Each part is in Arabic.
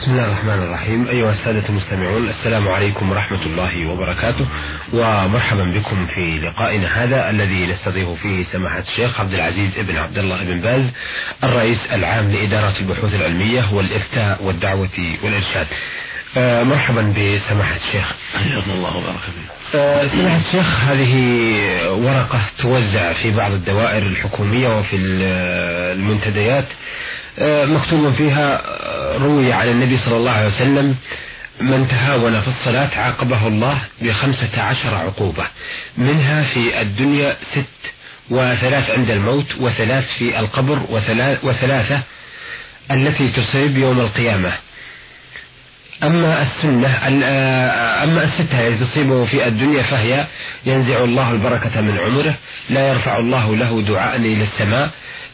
بسم الله الرحمن الرحيم. أيها السادة المستمعون، السلام عليكم ورحمة الله وبركاته، ومرحبا بكم في لقائنا هذا الذي نستضيف فيه سماحة الشيخ عبد العزيز ابن عبد الله ابن باز، الرئيس العام لإدارة البحوث العلمية والإفتاء والدعوة والإرشاد. مرحبا بسماحة الشيخ. حياكم الله وبارك فيك. سماحة الشيخ، هذه ورقة توزع في بعض الدوائر الحكومية وفي المنتديات، مكتوب فيها: روي عن النبي صلى الله عليه وسلم: من تهاون في الصلاة عاقبه الله ب15 عقوبة، منها في الدنيا 6، و3 عند الموت، و3 في القبر، و3 التي تصيب يوم القيامة. أما الستة التي تصيبه في الدنيا فهي: ينزع الله البركة من عمره، لا يرفع الله له دعاء إلى السماء،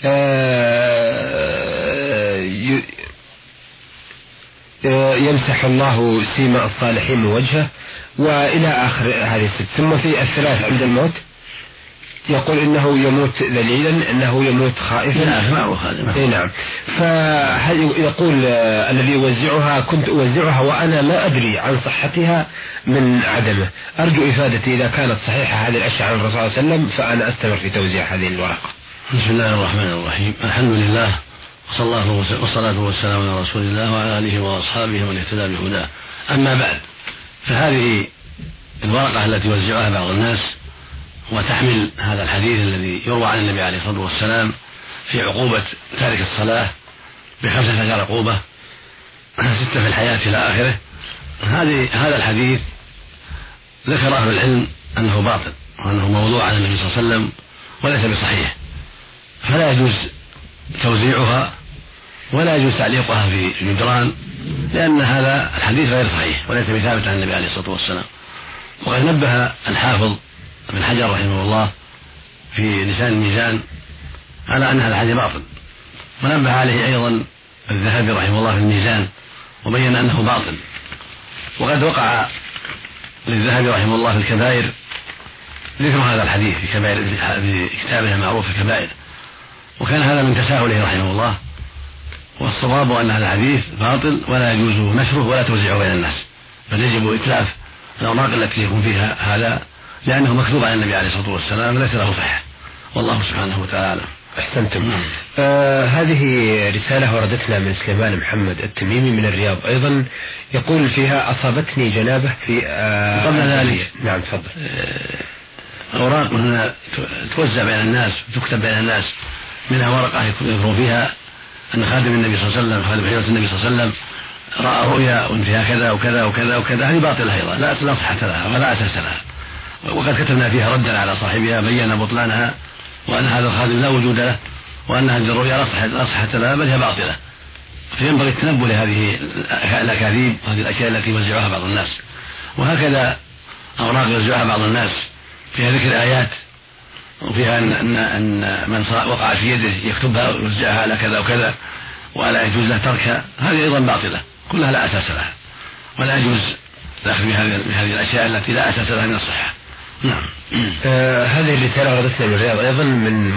يمسح الله سيما الصالحين من وجهه، وإلى آخر هذه الست. ثم في 3 عند الموت يقول إنه يموت ذليلا، إنه يموت خائفا. نعم. فيقول الذي يوزعها: كنت أوزعها وأنا ما أدري عن صحتها من عدمه، أرجو إفادتي إذا كانت صحيحة هذه الأشياء عن الرسول صلى الله عليه وسلم، فأنا أستمر في توزيع هذه الورقة. بسم الله الرحمن الرحيم. الحمد لله، والصلاة والسلام على رسول الله وعلى آله وأصحابه ومن اهتدى بهداه. أما بعد، فهذه الورقة التي يوزعها بعض الناس وتحمل هذا الحديث الذي يروى عن النبي عليه الصلاة والسلام في عقوبة تارك الصلاة ب15 عقوبة، 6 في الحياة إلى آخره. هذا الحديث ذكر أهل العلم أنه باطل وأنه موضوع عن النبي صلى الله عليه وسلم وليس بصحيح، فلا يجوز توزيعها ولا يجوز تعليقها في الجدران، لأن هذا الحديث غير صحيح وليس بثابت عن النبي عليه الصلاة والسلام. وقد نبه الحافظ ابن حجر رحمه الله في لسان الميزان على أن هذا الحديث باطل، ونبه عليه أيضا الذهبي رحمه الله في الميزان وبين أنه باطل. وقد وقع للذهبي رحمه الله في الكبائر ذكر هذا الحديث في كتابه المعروف الكبائر، وكان هذا من تساهله رحمه الله. والصواب أن هذا الحديث باطل ولا يجوز نشره ولا توزيعه بين الناس، بل يجب إتلاف الأوراق التي يكون فيها هذا، لأنه مكتوب عن النبي عليه الصلاة والسلام ليس له صحة، والله سبحانه وتعالى. أحسنتم. هذه رسالة وردتنا من سليمان محمد التميمي من الرياض أيضا، يقول فيها: أصابتني جنابة في قبل ذلك. نعم تفضل. أوراق هنا توزع بين الناس وتكتب بين الناس، منها ورقة يذكر فيها أن خادم النبي صلى الله عليه وسلم، خادم حجرة النبي صلى الله عليه وسلم، رأى رؤيا وفيها كذا وكذا وكذا وكذا. هذه باطلة أيضا، لا صحة لها ولا أساس لها، وقد كتبنا فيها ردا على صاحبها بين بطلانها، وأن هذا الخادم لا وجود له، وأن هذه الرؤيا لا صحة لها بل هي باطلة. فينبغي التنبه لهذه الأكاذيب وهذه الأشياء التي يوزعها بعض الناس. وهكذا أوراق يوزعها بعض الناس فيها ذكر آيات وفيها أن من وقع في يده يكتبها ويوزعها على كذا وكذا ولا يجوز له تركها، هذه أيضا باطلة كلها لا أساس لها، ولا يجوز الأخذ بهذه الأشياء التي لا أساس لها من الصحة. نعم. هذه الرسالة وردتنا من الرياض أيضا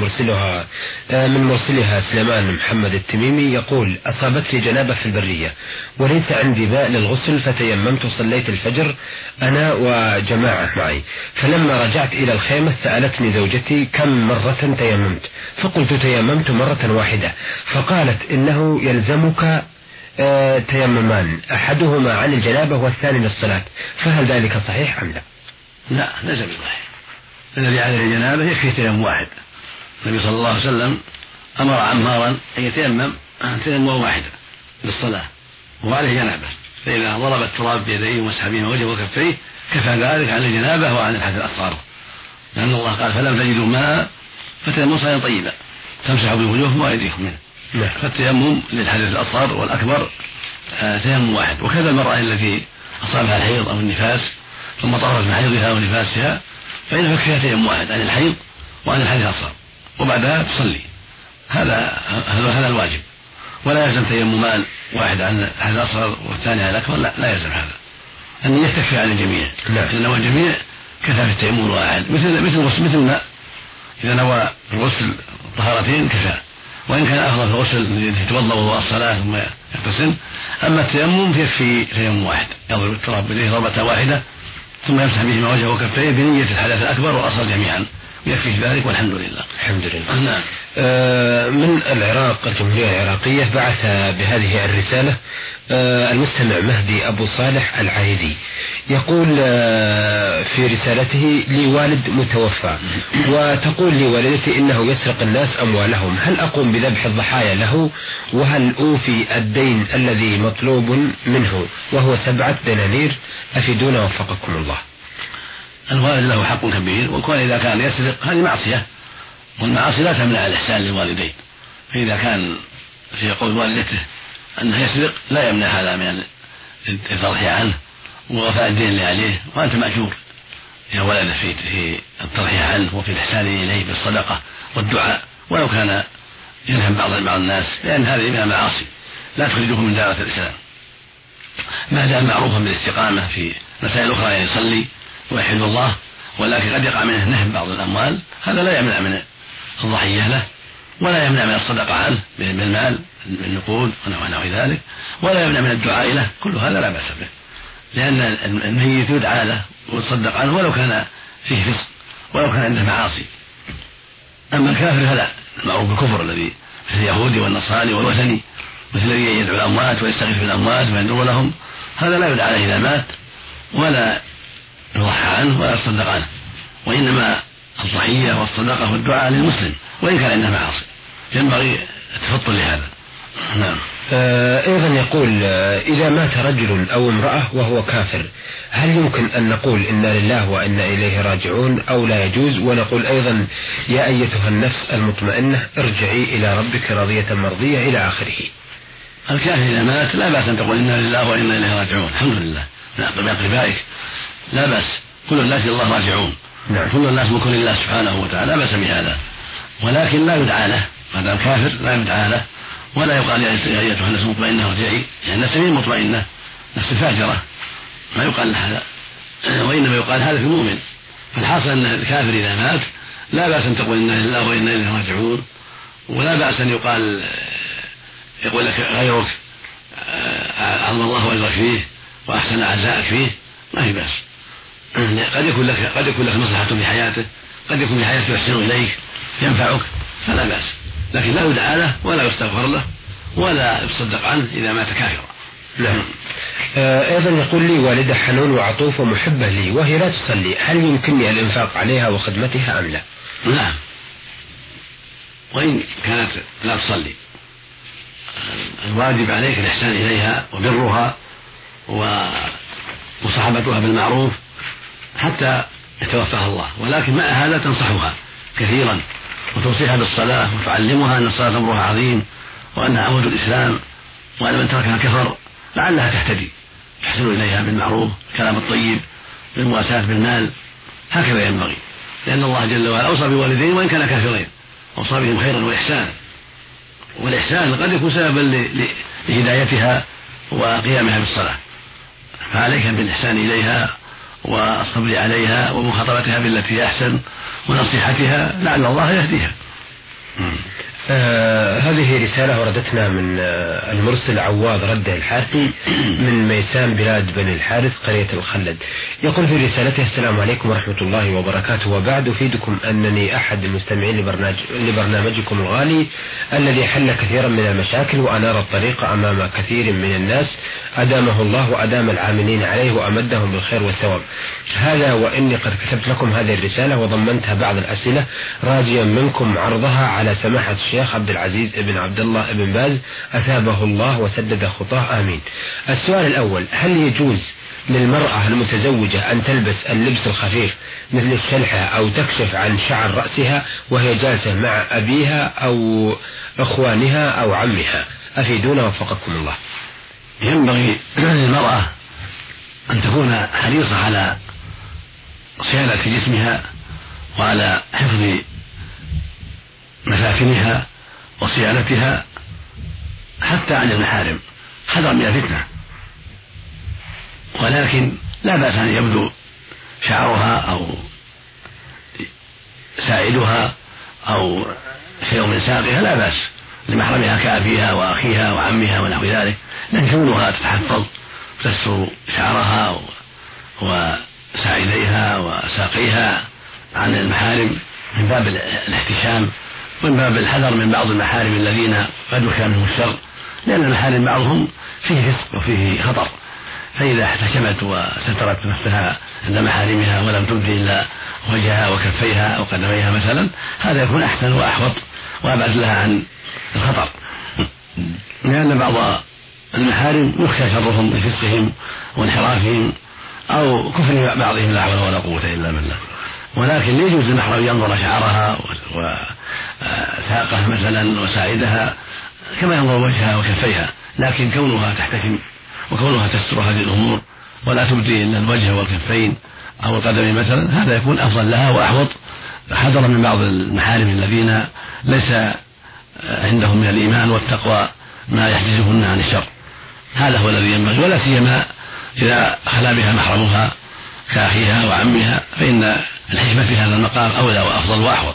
من مرسلها سليمان محمد التميمي، يقول: أصابتني جنابة في البرية وليس عندي ماء للغسل، فتيممت وصليت الفجر أنا وجماعة معي، فلما رجعت إلى الخيمة سألتني زوجتي: كم مرة تيممت؟ فقلت: تيممت مرة واحدة. فقالت: إنه يلزمك تيممان، أحدهما عن الجنابة والثاني للصلاة، فهل ذلك صحيح أم لا؟ لا، ليس بصحيح. الذي عليه الجنابة يكفي تيمم واحد. النبي صلى الله عليه وسلم أمر عمارا أن يتيمم تيمم واحدا للصلاة وعليه جنابة، فإذا ضرب التراب بيديه ومسح بهما وجهه وكفيه كفى ذلك عن الجنابة وعن الحدث الأصغر، لأن الله قال: فلم تجدوا ماء فتيمموا صعيدا طيبا تمسحوا بوجوهكم وأيديكم منه. فالتيمم للحدث الأصغر والأكبر تيمم واحد. وكذا المرأة التي أصابها الحيض أو النفاس ثم طهرت من حيضها ونفاسها فإنه يكفيها تيمم واحد عن الحيض وعن الحدث الأصغر، وبعدها تصلي. هذا الواجب، ولا يلزم تيممان واحد عن الحدث الأصغر والثاني عن الأكبر، لا يلزم هذا، أن يكفي عن الجميع. إذا نوى الجميع كفى في التيمم الواحد، مثل الماء، إذا نوى الغسل طهارتين كفى، وإن كان أفضل في الغسل يتوضأ وضوء الصلاة ثم يغتسل. أما التيمم فيكفي تيمم واحد، يضرب التراب بيده ضربة واحدة ثم يمسح بهما وجهه وكفيه بنية الحدث الأكبر والأصغر جميعا، ويكفي ذلك والحمد لله. الحمد لله. نعم. من العراق، الجمهورية العراقية، بعث بهذه الرسالة المستمع مهدي أبو صالح العايدي، يقول في رسالته: لي والد متوفى، وتقول لي والدتي إنه يسرق الناس أموالهم، هل أقوم بذبح الضحايا له؟ وهل أوفي الدين الذي مطلوب منه وهو 7 دنانير؟ أفيدونا وفقكم الله. الوالد له حق كبير، وكون إذا كان يسرق هذه معصية، والمعاصي لا تمنع الإحسان للوالدين، فإذا كان في قول والدته أنه يسرق لا يمنع هذا من الترحي عنه ووفاء الدين اللي عليه، وأنت مأجور يا ولد في الترحي عنه وفي الإحسان إليه بالصدقة والدعاء، ولو كان ينهم بعض الناس، لأن هذه من المعاصي لا تخرجه من دائرة الإسلام، ما دام معروفا بالاستقامة في مسائل أخرى، يعني يصلي ويحمد الله، ولكن قد يقع منه نهم بعض الأموال، هذا لا يمنع من الضحية له، ولا يمنع من الصدقة عنه بالمال بالنقود ونحو ذلك، ولا يمنع من الدعاء له، كل هذا لا بأس به، لأن الميت يدعى له ويتصدق عنه ولو كان فيه فسق، ولو كان عنده معاصي. أما الكافر فلا، المعروف بالكفر الذي مثل اليهودي والنصراني والوثني، مثل الذي يدعو الأموات ويستغيث بالأموات ويندر لهم، هذا لا يدعى له إذا مات، ولا يضحى عنه ولا يتصدق عنه، وإنما الضحية والصدقة والدعاء للمسلم وإن كان عنده معاصي، ينبغي التفطن لهذا. نعم. أيضا يقول: إذا مات رجل أو امرأة وهو كافر، هل يمكن أن نقول إنا لله وإنا إليه راجعون أو لا يجوز؟ ونقول أيضا: يا أيتها النفس المطمئنة ارجعي إلى ربك راضية مرضية إلى آخره. الكافر إذا مات لا بأس أن تقول إنا لله وإنا إليه راجعون، الحمد لله، بأقربائك لا بأس، كل الناس إلى الله راجعون، نعم. كل الناس ملك لله سبحانه وتعالى، لا بأس بهذا، ولكن لا يدعى له، ما دام كافر لا يدعى له، ولا يقال يا أيتها النفس المطمئنة ارجعي، يعني النفس غير مطمئنة، نفس فاجرة، ما يقال هذا، وإنما يقال هذا في المؤمن. فالحاصل أن الكافر إذا مات لا بأس أن تقول إنا لله وإنا إليه راجعون، ولا بأس أن يقول لك غيرك عظم الله أجرك فيه وأحسن عزاءك فيه، ما هي بأس. قد يكون لك مصلحة في حياته، قد يكون في حياته يحسن إليك ينفعك، فلا بأس، لكن لا يدعى له ولا يستغفر له ولا يصدق عنه إذا مات كافرا. نعم. أيضا يقول: لي والدة حنون وعطوف ومحبة لي وهي لا تصلي، هل يمكنني الإنفاق عليها وخدمتها أم لا؟ نعم، وإن كانت لا تصلي الواجب عليك الإحسان إليها وبرها ومصاحبتها بالمعروف حتى يتوفاها الله، ولكن مع هذا تنصحها كثيرا وتوصيها بالصلاة وتعلمها أن الصلاة أمرها عظيم وأنها عمود الإسلام، وأن من تركها كفر، لعلها تهتدي، تحسن إليها بالمعروف، الكلام الطيب، بالمواساة بالمال، هكذا ينبغي، لأن الله جل وعلا أوصى بوالدين وإن كان كافرين، أوصى بهم خيرا وإحسانا، والإحسان قد يكون سببا لهدايتها وقيامها بالصلاة، فعليك بالإحسان إليها والصبر عليها ومخاطبتها بالتي أحسن ونصيحتها، لعل الله يهديها. هذه رسالة وردتنا من المرسل عواض رده الحارثي من ميسان بلاد بني الحارث قرية الخلد، يقول في رسالته: السلام عليكم ورحمة الله وبركاته، وبعد أفيدكم أنني أحد المستمعين لبرنامجكم الغالي الذي حل كثيرا من المشاكل وأنار الطريق أمام كثير من الناس، أدامه الله وأدام العاملين عليه وأمدهم بالخير والثواب. هذا وإني قد كتبت لكم هذه الرسالة وضمنتها بعض الأسئلة راجيا منكم عرضها على سماحة الشيخ عبد العزيز بن عبد الله بن باز، أثابه الله وسدد خطاه، آمين. السؤال الأول: هل يجوز للمرأة المتزوجة أن تلبس اللبس الخفيف مثل الشلحة أو تكشف عن شعر رأسها وهي جالسة مع أبيها أو أخوانها أو عمها؟ أفيدونا وفقكم الله. ينبغي للمرأة أن تكون حريصة على صيانة جسمها وعلى حفظ مساكنها وصيانتها حتى عن المحارم حذرا من الفتنة، ولكن لا بأس أن يبدو شعرها أو ساعدها أو شيء من ساقها، لا بأس، لمحرمها كأبيها وأخيها وعمها ونحو ذلك، لأن كونها تتحفظ تستر شعرها وساعديها وساقيها عن المحارم من باب الاحتشام ومن باب الحذر من بعض المحارم الذين قد يخشى منهم الشر، لأن المحارم بعضهم فيه فسق وفيه خطر، فإذا احتشمت وسترت نفسها عند محارمها ولم تبدي إلا وجهها وكفيها أو قدميها مثلا، هذا يكون أحسن وأحوط وأبعد لها عن الخطر، لأن بعض المحارم يخشى شرهم بفسقهم وانحرافهم أو كفر بعضهم لا حول ولا قوة إلا بالله. ولكن يجوز للمحرم ينظر شعرها وساقها مثلا وساعدها كما ينظر وجهها وكفيها، لكن كونها تحتشم وكونها تستر هذه الأمور ولا تبدي إلا الوجه والكفين أو القدم مثلا، هذا يكون أفضل لها وأحوط، حذرا من بعض المحارم الذين ليس عندهم من الإيمان والتقوى ما يحجزهن عن الشر. هذا هو الذي ينبغي، ولا سيما إذا خلا بها محرمها كأخيها وعمها، فإن الحكمة في هذا المقام أولى وأفضل وأحوط.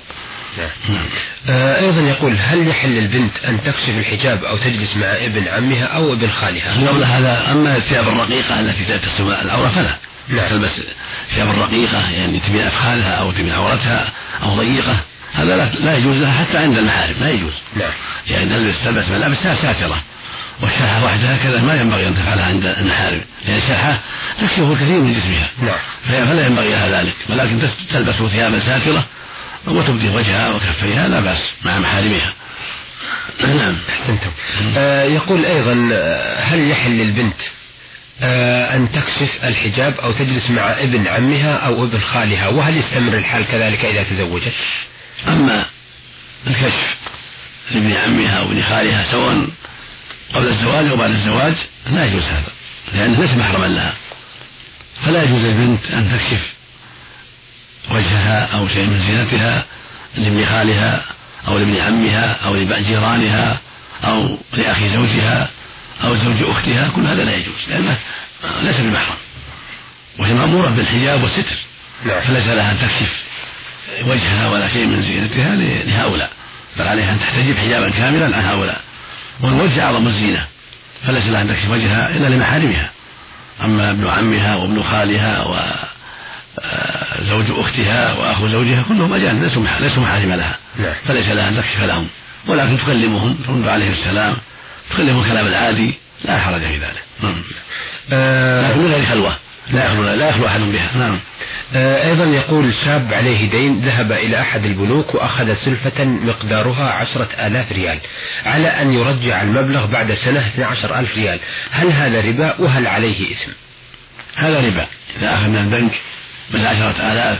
أيضا يقول: هل يحل البنت أن تكشف الحجاب أو تجلس مع ابن عمها أو ابن خالها؟ قبل هذا أما الثياب الرقيقة التي تصف العورة فلا تلبس ثياب الرقيقة، يعني تبين أفخاذها أو تبين عورتها أو ضيقة، هذا لا يجوز لها حتى عند المحارم، لا يجوز. يعني تلبس ملابسها ساترة، والشرحة وحدها كذا ما ينبغي أن تفعلها عند المحارم، لأن الشرحة تكشف الكثير من جسمها فلا ينبغي لها ذلك، ولكن تلبس ثيابا ساترة وتبدي وجهها وكفيها لا بأس مع محارمها. نعم، أحسنتم. يقول أيضا: هل يحل للبنت أن تكشف الحجاب أو تجلس مع ابن عمها أو ابن خالها، وهل يستمر الحال كذلك إذا تزوجت؟ أما الكشف لابن عمها أو ابن خالها سواء قبل الزواج أو بعد الزواج لا يجوز هذا، لأنه ليس محرما لها، فلا يجوز للبنت أن تكشف وجهها أو شيء من زينتها لابن خالها أو لابن عمها أو لجيرانها أو لأخي زوجها أو زوج أختها، كل هذا لا يجوز لأنه ليس بمحرم، وهي مأمورة بالحجاب والستر، فليس لها أن تكشف وجهها ولا شيء من زينتها لهؤلاء، بل عليها أن تحتجب حجابا كاملا عن هؤلاء، والوجه أعظم الزينة، فليس لها أن تكشف وجهها إلا لمحارمها. أما ابن عمها وابن خالها وزوج أختها وأخو زوجها كلهم أجانب ليسوا محارم لها، فليس لها أن تكشف لهم، ولكن تكلمهم ترد عليه السلام، تكلمهم الكلام العادي لا حرج في ذلك. لكن من غير خلوة لا يخلو أحد بها. نعم. أيضا يقول: شاب عليه دين ذهب إلى أحد البنوك وأخذ سلفة مقدارها 10,000 ريال على أن يرجع المبلغ بعد سنة 12,000 ريال، هل هذا ربا وهل عليه إثم؟ هذا ربا، إذا أخذ من البنك من 10,000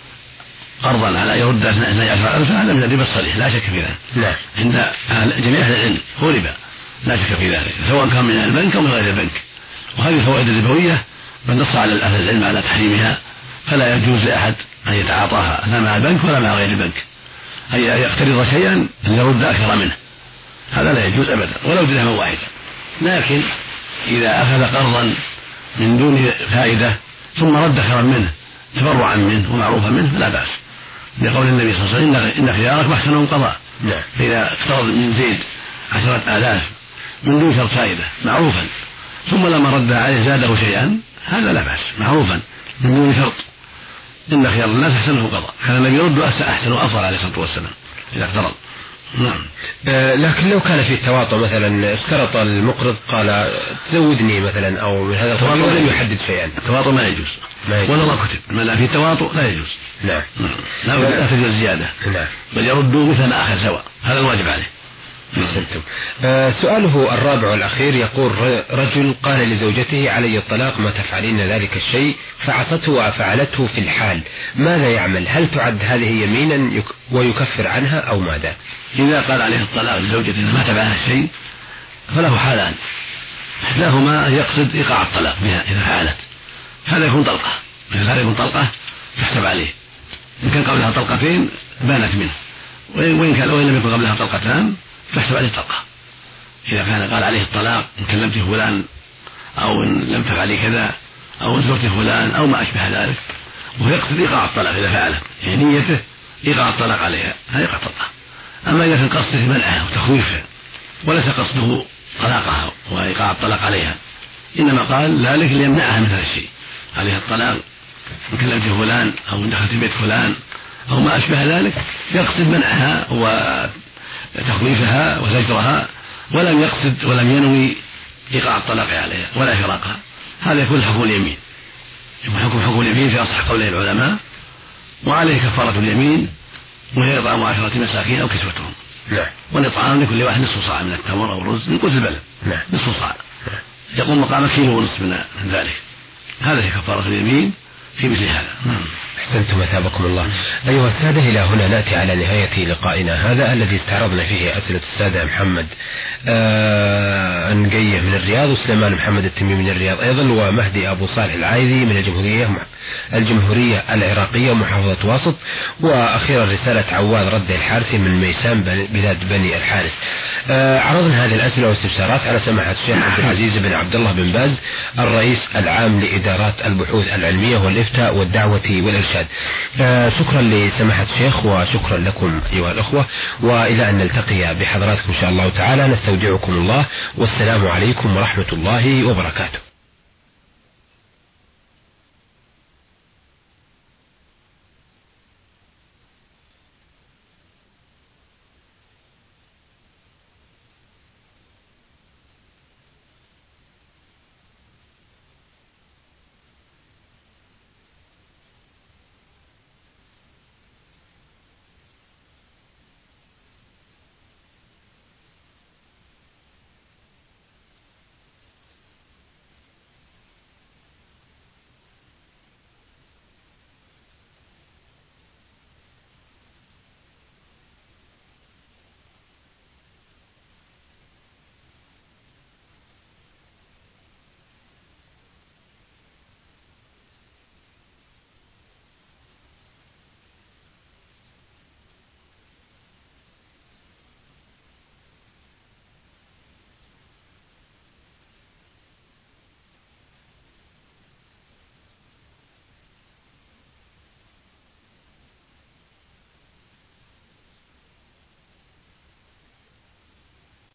قرضا على يرد 12,000 هذا من الربا الصريح لا شك في ذلك. عند جميع أهل العلم هو ربا لا شك في ذلك، سواء كان من البنك أو من غير البنك، وهذه الفوائد الربوية من نص على أهل العلم على تحريمها، فلا يجوز لأحد أن يتعاطاها لا مع البنك ولا مع غير البنك، أي يقترض شيئا أن يرد أكثر منه، هذا لا يجوز أبدا ولو درهما واحدا. لكن إذا أخذ قرضا من دون فائدة ثم رد خيرا منه تبرعا منه ومعروفا منه فلا بأس، لقول النبي صلى الله عليه وسلم: إن خيارك محسن قضاء. فإذا اقترض من زيد 10,000 من دون شرط فائدة معروفا ثم لما رد عليه زاده شيئا هذا لا بأس، معروفا من دون شرط، إن خيار الناس أحسنه قضاء، كان النبي يرد أحسن وأفضل عليه الصلاة والسلام إذا اقترض. نعم. لكن لو كان في التواطؤ مثلا اشترط المقرض قال تزودني مثلا أو من هذا القبيل ولم يحدد شيئا، التواطؤ ما يجوز ولا الله كتب ما لا في التواطؤ لا يجوز. نعم. لا تجوز الزيادة، بل يردوا مثل ما أخذ سواء، هذا الواجب عليه. سؤاله الرابع والأخير يقول: رجل قال لزوجته: علي الطلاق ما تفعلين ذلك الشيء، فعصته وفعلته في الحال، ماذا يعمل؟ هل تعد هذه يمينا ويكفر عنها أو ماذا؟ إذا قال عليه الطلاق لزوجته ما تفعل الشيء فله حالان، إحداهما يقصد إيقاع الطلاق بها إذا فعلت، هذا يكون طلقة، مثل هذا يكون طلقة تحسب عليه، إن كان قبلها طلقتين بانت منه، وإن لم يكن قبلها طلقتان تحسب عليه طلقة. إذا كان قال عليه الطلاق إن كلمت فلان أو إن لم تفعلي كذا أو إن زرت فلان أو ما أشبه ذلك، وهو يقصد إيقاع الطلاق إذا فعله، يعني نيته إيقاع الطلاق عليها، هذا إيقاع الطلاق. أما إذا كان قصده منعها وتخويفها وليس قصده طلاقها وإيقاع الطلاق عليها، إنما قال ذلك ليمنعها من هذا الشيء، عليها الطلاق إن كلمت فلان أو إن دخلت بيت فلان أو ما أشبه ذلك، يقصد منعها وتخويفها وزجرها، ولم يقصد ولم ينوي إيقاع الطلاق عليها ولا فراقها. هذا يكون حكم اليمين، يكون حكم اليمين في أصح قولي العلماء، وعليه كفارة اليمين وهي إطعام 10 مساكين أو كسوتهم. والإطعام لكل واحد نصف صاع من التمر أو الرز من قوت البلد، نصف صاع يقوم مقام كيلو ونصف من ذلك. هذا هي كفارة اليمين في مثل هذا. أحسنتم أثابكم الله. أيها السادة، إلى هنا نأتي على نهاية لقائنا هذا الذي استعرضنا فيه أسئلة السادة محمد أنقية من الرياض، وسليمان محمد التميمي من الرياض أيضا، ومهدي أبو صالح العايذي من الجمهورية العراقية ومحافظة واسط، وأخيرا رسالة عواد رد الحارثي من ميسان بلاد بني الحارث. عرضنا هذه الأسئلة والاستفسارات على سماحة الشيخ عبد العزيز بن عبد الله بن باز الرئيس العام لإدارات البحوث العلمية والإفتاء والدعوة والإرشاد. شكرا لسماحة الشيخ وشكرا لكم أيها الأخوة، وإلى أن نلتقي بحضراتكم إن شاء الله تعالى نستودعكم الله، والسلام عليكم ورحمة الله وبركاته.